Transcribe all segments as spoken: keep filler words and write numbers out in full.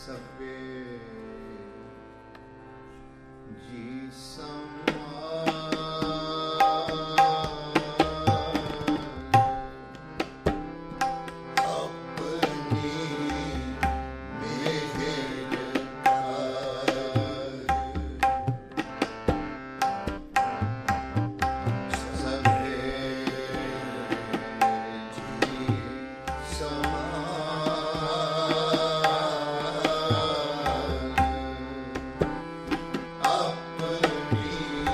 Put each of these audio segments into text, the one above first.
ਸਭੇ ਜੀ ਸਮਾਏ। ਆਪਣੀ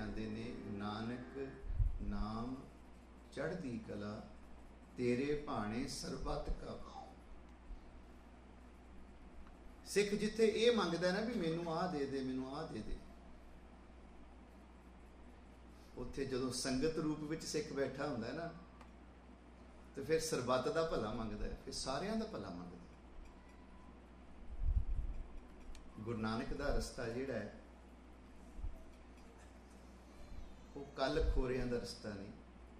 ਆਂਦੇ ਨੇ, ਨਾਨਕ ਨਾਮ ਚੜ੍ਹਦੀ ਕਲਾ, ਤੇਰੇ ਭਾਣੇ ਸਰਬੱਤ ਕਾ। ਸਿੱਖ ਜਿੱਥੇ ਇਹ ਮੰਗਦਾ ਨਾ ਵੀ ਮੈਨੂੰ ਆਹ ਦੇ ਦੇ, ਮੈਨੂੰ ਆਹ ਦੇ ਦੇ, ਉੱਥੇ ਜਦੋਂ ਸੰਗਤ ਰੂਪ ਵਿੱਚ ਸਿੱਖ ਬੈਠਾ ਹੁੰਦਾ ਨਾ, ਤੇ ਫਿਰ ਸਰਬੱਤ ਦਾ ਭਲਾ ਮੰਗਦਾ ਹੈ, ਫਿਰ ਸਾਰਿਆਂ ਦਾ ਭਲਾ ਮੰਗਦਾ। ਗੁਰੂ ਨਾਨਕ ਦਾ ਰਸਤਾ ਜਿਹੜਾ ਹੈ ਉਹ ਕੱਲ ਖੋਰਿਆਂ ਦਾ ਰਸਤਾ ਨਹੀਂ।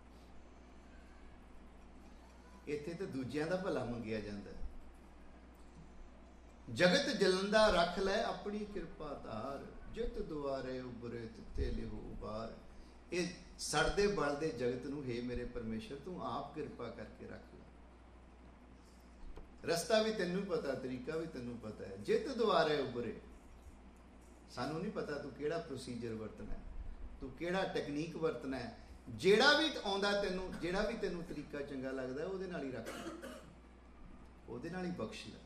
ਇੱਥੇ ਤਾਂ ਦੂਜਿਆਂ ਦਾ ਭਲਾ ਮੰਗਿਆ ਜਾਂਦਾ। ਜਗਤ ਜਲੰਦਾ ਰੱਖ ਲੈ ਆਪਣੀ ਕਿਰਪਾ ਧਾਰ, ਜਿਤ ਦੁਆਰੇ ਉਬਰੇ ਤਿੱਤੇ ਲਿਹੋ ਉਬਾਰ। ਇਹ ਸੜਦੇ ਬਲਦੇ ਜਗਤ ਨੂੰ, ਹੇ ਮੇਰੇ ਪਰਮੇਸ਼ਰ ਤੂੰ ਆਪ ਕਿਰਪਾ ਕਰਕੇ ਰੱਖ ਲੈ। ਰਸਤਾ ਵੀ ਤੈਨੂੰ ਪਤਾ, ਤਰੀਕਾ ਵੀ ਤੈਨੂੰ ਪਤਾ ਹੈ। ਜਿਤ ਦੁਆਰੇ ਉਬਰੇ, ਸਾਨੂੰ ਨਹੀਂ ਪਤਾ ਤੂੰ ਕਿਹੜਾ ਪ੍ਰੋਸੀਜਰ ਵਰਤਣਾ, ਤੂੰ ਕਿਹੜਾ ਟੈਕਨੀਕ ਵਰਤਣਾ ਹੈ। ਜਿਹੜਾ ਵੀ ਆਉਂਦਾ ਤੈਨੂੰ, ਜਿਹੜਾ ਵੀ ਤੈਨੂੰ ਤਰੀਕਾ ਚੰਗਾ ਲੱਗਦਾ ਉਹਦੇ ਨਾਲ ਹੀ ਰੱਖ ਲੈ, ਉਹਦੇ ਨਾਲ ਹੀ ਬਖਸ਼ ਲੈ।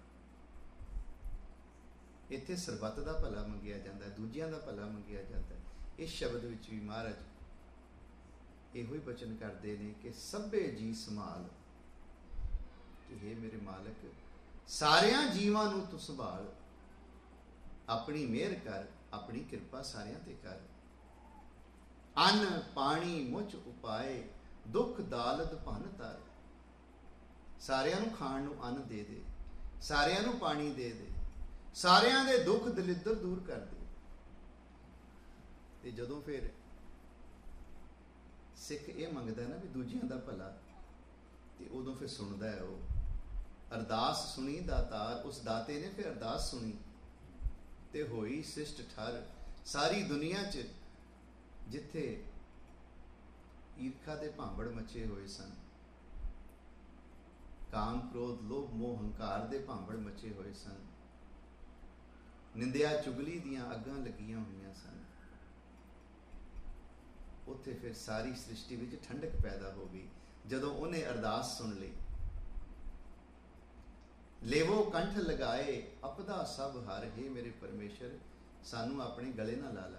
ਇੱਥੇ ਸਰਬੱਤ ਦਾ ਭਲਾ ਮੰਗਿਆ ਜਾਂਦਾ, ਦੂਜਿਆਂ ਦਾ ਭਲਾ ਮੰਗਿਆ ਜਾਂਦਾ। ਇਸ ਸ਼ਬਦ ਵਿੱਚ ਵੀ ਮਹਾਰਾਜ ਇਹੋ ਹੀ ਬਚਨ ਕਰਦੇ ਨੇ ਕਿ ਸਭੇ ਜੀ ਸੰਭਾਲ, ਕਿ ਹੇ ਮੇਰੇ ਮਾਲਕ ਸਾਰਿਆਂ ਜੀਵਾਂ ਨੂੰ ਤੂੰ ਸੰਭਾਲ, ਆਪਣੀ ਮਿਹਰ ਕਰ, ਆਪਣੀ ਕਿਰਪਾ ਸਾਰਿਆਂ ਤੇ ਕਰ। ਅੰਨ ਪਾਣੀ ਮੁਝ ਉਪਾਏ, ਦੁੱਖ ਦਾਲਦ ਭੰਨ ਤਾਰੇ। ਸਾਰਿਆਂ ਨੂੰ ਖਾਣ ਨੂੰ ਅੰਨ ਦੇ ਦੇ, ਸਾਰਿਆਂ ਨੂੰ ਪਾਣੀ ਦੇ ਦੇ, ਸਾਰਿਆਂ ਦੇ ਦੁੱਖ ਦਲਿੱਦਰ ਦੂਰ ਕਰ ਦੇ। ਤੇ ਜਦੋਂ ਫਿਰ ਸਿੱਖ ਇਹ ਮੰਗਦਾ ਨਾ ਵੀ ਦੂਜਿਆਂ ਦਾ ਭਲਾ, ਤੇ ਉਦੋਂ ਫਿਰ ਸੁਣਦਾ ਹੈ ਉਹ। ਅਰਦਾਸ ਸੁਣੀ ਦਾਤਾਰ, ਉਸ ਦਾਤੇ ਨੇ ਫਿਰ ਅਰਦਾਸ ਸੁਣੀ ਤੇ ਹੋਈ ਸਿਸ਼ਟ ਠਰ। ਸਾਰੀ ਦੁਨੀਆ 'ਚ ਜਿੱਥੇ ਈਰਖਾ ਦੇ ਭਾਂਬੜ ਮਚੇ ਹੋਏ ਸਨ, ਕਾਮ ਕ੍ਰੋਧ ਲੋਭ ਮੋਹ ਹੰਕਾਰ ਦੇ ਭਾਂਬੜ ਮਚੇ ਹੋਏ ਸਨ, ਨਿੰਦਿਆ ਚੁਗਲੀ ਦੀਆਂ ਅੱਗਾਂ ਲੱਗੀਆਂ ਹੋਈਆਂ ਸਨ, ਉੱਥੇ ਫਿਰ ਸਾਰੀ ਸ੍ਰਿਸ਼ਟੀ ਵਿੱਚ ਠੰਡਕ ਪੈਦਾ ਹੋ ਗਈ ਜਦੋਂ ਉਹਨੇ ਅਰਦਾਸ ਸੁਣ ਲਈ। ਲੇਵੋ ਕੰਠ ਲਗਾਏ ਅਪਦਾ ਸਭ ਹਰ, ਹੇ ਮੇਰੇ ਪਰਮੇਸ਼ਰ ਸਾਨੂੰ ਆਪਣੇ ਗਲੇ ਨਾਲ ਲਾ ਲਾ,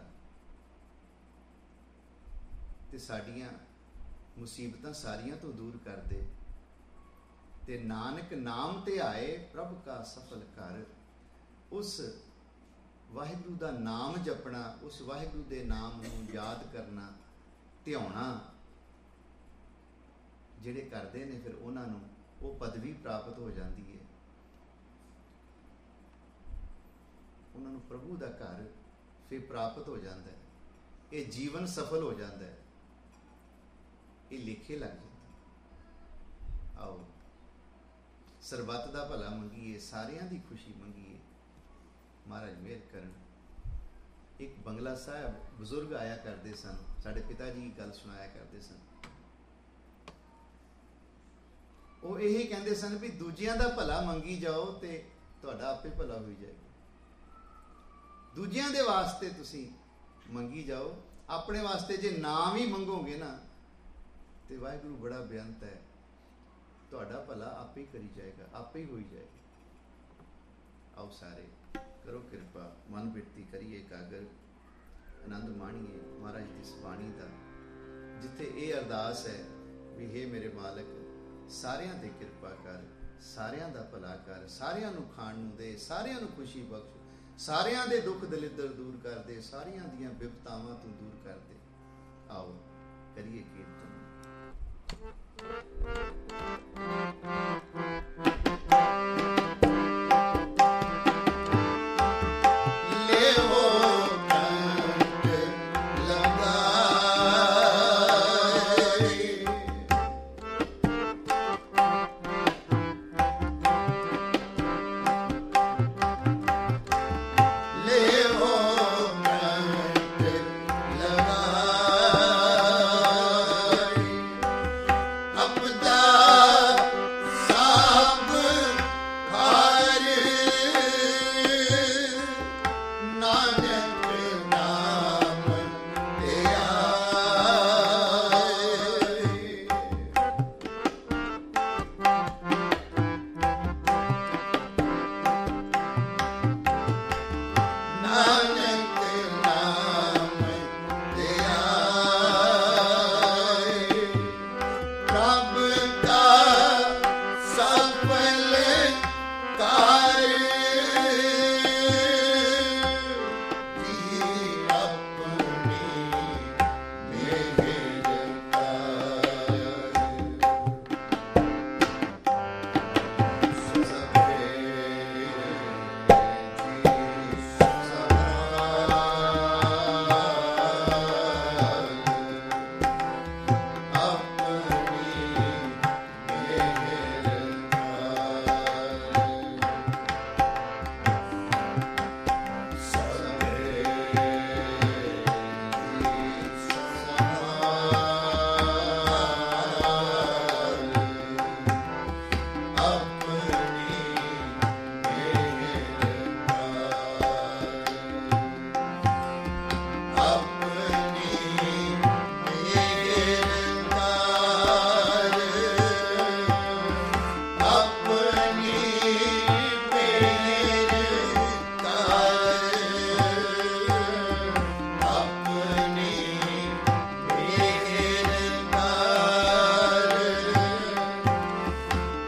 ਤੇ ਸਾਡੀਆਂ ਮੁਸੀਬਤਾਂ ਸਾਰੀਆਂ ਤੋਂ ਦੂਰ ਕਰ ਦੇ। ਤੇ ਨਾਨਕ ਨਾਮ ਤੇ ਆਏ ਪ੍ਰਭ ਕਾ ਸਫਲ ਕਰ। ਉਸ ਵਾਹਿਗੁਰੂ ਦਾ ਨਾਮ ਜਪਣਾ, ਉਸ ਵਾਹਿਗੁਰੂ ਦੇ ਨਾਮ ਨੂੰ ਯਾਦ ਕਰਨਾ, ਧਿਆਉਣਾ ਜਿਹੜੇ ਕਰਦੇ ਨੇ, ਫਿਰ ਉਹਨਾਂ ਨੂੰ ਉਹ ਪਦਵੀ ਪ੍ਰਾਪਤ ਹੋ ਜਾਂਦੀ ਹੈ। ਉਹਨਾਂ ਨੂੰ ਪ੍ਰਭੂ ਦਾ ਘਰ ਫਿਰ ਪ੍ਰਾਪਤ ਹੋ ਜਾਂਦਾ ਹੈ। ਇਹ ਜੀਵਨ ਸਫਲ ਹੋ ਜਾਂਦਾ ਹੈ, ਇਹ ਲੇਖੇ ਲੱਗ ਜਾਂਦਾ। ਆਓ ਸਰਬੱਤ ਦਾ ਭਲਾ ਮੰਗੀਏ, ਸਾਰਿਆਂ ਦੀ ਖੁਸ਼ੀ ਮੰਗੀਏ। ਮਹਾਰਾਜ ਮਿਹਰ ਕਰਨ। ਇੱਕ ਬੰਗਲਾ ਸਾਹਿਬ ਬਜ਼ੁਰਗ ਆਇਆ ਕਰਦੇ ਸਨ, ਸਾਡੇ ਪਿਤਾ ਜੀ ਗੱਲ ਸੁਣਾਇਆ ਕਰਦੇ ਸਨ। ਉਹ ਇਹ ਕਹਿੰਦੇ ਸਨ ਵੀ ਦੂਜਿਆਂ ਦਾ ਭਲਾ ਮੰਗੀ ਜਾਓ ਤੇ ਤੁਹਾਡਾ ਆਪੇ ਭਲਾ ਹੋਈ ਜਾਏਗਾ। ਦੂਜਿਆਂ ਦੇ ਵਾਸਤੇ ਤੁਸੀਂ ਮੰਗੀ ਜਾਓ, ਆਪਣੇ ਵਾਸਤੇ ਜੇ ਨਾਮ ਹੀ ਮੰਗੋਗੇ ਨਾ ਤੇ ਵਾਹਿਗੁਰੂ ਬੜਾ ਬੇਅੰਤ ਹੈ, ਤੁਹਾਡਾ ਭਲਾ ਆਪੇ ਹੀ ਕਰੀ ਜਾਏਗਾ, ਆਪੇ ਹੀ ਹੋਈ ਜਾਏਗਾ। ਆਓ ਸਾਰੇ ਕਰੋ ਕਿਰਪਾ, ਮਨ ਬਿਰਤੀ ਕਰੀਏ ਇਕਾਗਰ, ਆਨੰਦ ਮਾਣੀਏ ਮਹਾਰਾਜ ਦੀ ਇਸ ਬਾਣੀ ਦਾ, ਜਿੱਥੇ ਇਹ ਅਰਦਾਸ ਹੈ ਵੀ ਹੇ ਮੇਰੇ ਮਾਲਕ ਸਾਰਿਆਂ ਤੇ ਕਿਰਪਾ ਕਰ, ਸਾਰਿਆਂ ਦਾ ਭਲਾ ਕਰ, ਸਾਰਿਆਂ ਨੂੰ ਖਾਣ ਨੂੰ ਦੇ, ਸਾਰਿਆਂ ਨੂੰ ਖੁਸ਼ੀ ਬਖਸ਼, ਸਾਰਿਆਂ ਦੇ ਦੁੱਖ ਦਲਿੱਦਰ ਦੂਰ ਕਰ ਦੇ, ਸਾਰਿਆਂ ਦੀਆਂ ਬਿਪਤਾਵਾਂ ਤੋਂ ਦੂਰ ਕਰ ਦੇ। ਆਓ ਕਰੀਏ ਕੀਰਤਨ।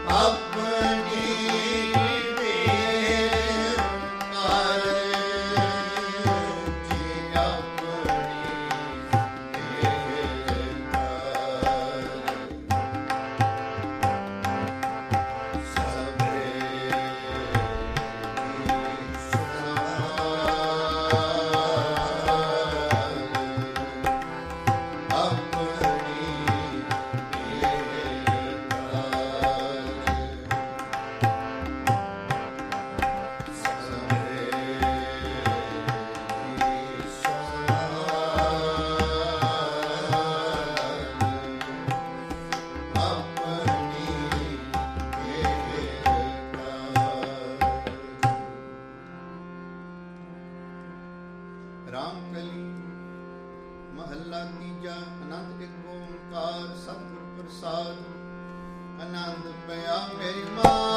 ਮਹੱਲਾ ਤੀਜਾ। ਆਨੰਦ ਇੱਕ ਓੰਕਾਰ ਸਤਿਗੁਰ ਪ੍ਰਸਾਦ। ਆਨੰਦ ਪਿਆ ਮੇਰੀ ਮਾਂ